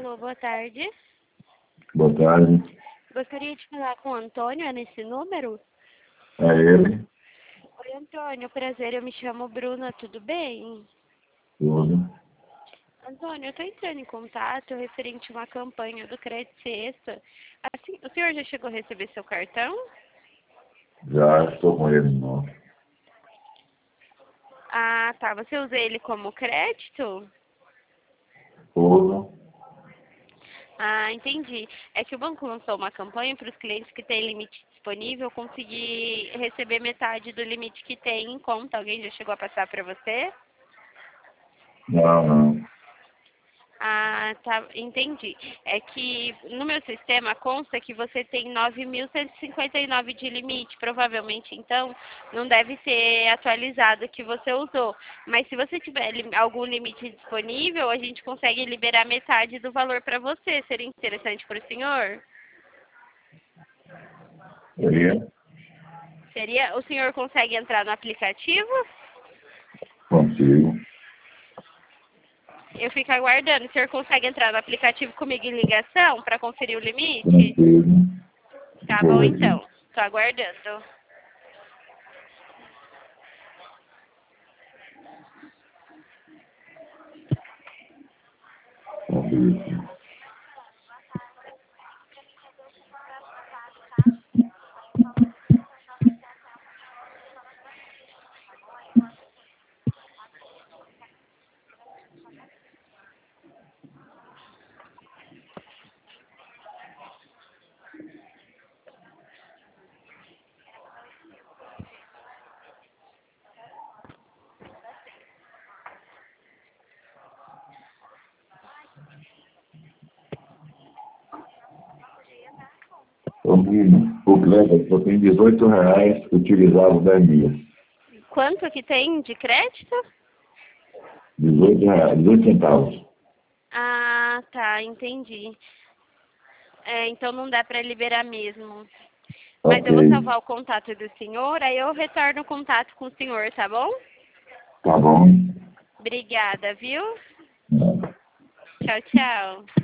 Alô, boa tarde. Boa tarde. Gostaria de falar com o Antônio, é nesse número? É ele? Oi, Antônio, prazer, eu me chamo Bruna, tudo bem? Tudo. Antônio, eu estou entrando em contato referente a uma campanha do Crédito Sexta. Assim, o senhor já chegou a receber seu cartão? Já estou com ele não. Ah, tá. Você usa ele como crédito? Tudo. Ah, entendi. É que o banco lançou uma campanha para os clientes que têm limite disponível conseguir receber metade do limite que tem em conta. Alguém já chegou a passar para você? Não. Ah, tá, entendi. É que no meu sistema consta que você tem 9.159 de limite. Provavelmente, então, não deve ser atualizado o que você usou. Mas se você tiver algum limite disponível, a gente consegue liberar metade do valor para você. Seria interessante para o senhor? Seria? Seria? O senhor consegue entrar no aplicativo? Consigo. Eu fico aguardando. O senhor consegue entrar no aplicativo comigo em ligação para conferir o limite? Consigo. Tá bom, Vou então. aqui. Tô aguardando. Consigo. Ô, Bruno, o Cleber só tem R$ 18 utilizados 10 dias. Quanto que tem de crédito? R$ 18, centavos. Ah, tá, entendi. É, então não dá para liberar mesmo. Mas eu vou Ok. salvar o contato do senhor, aí eu retorno o contato com o senhor, tá bom? Tá bom. Obrigada, viu? Não. Tchau, tchau.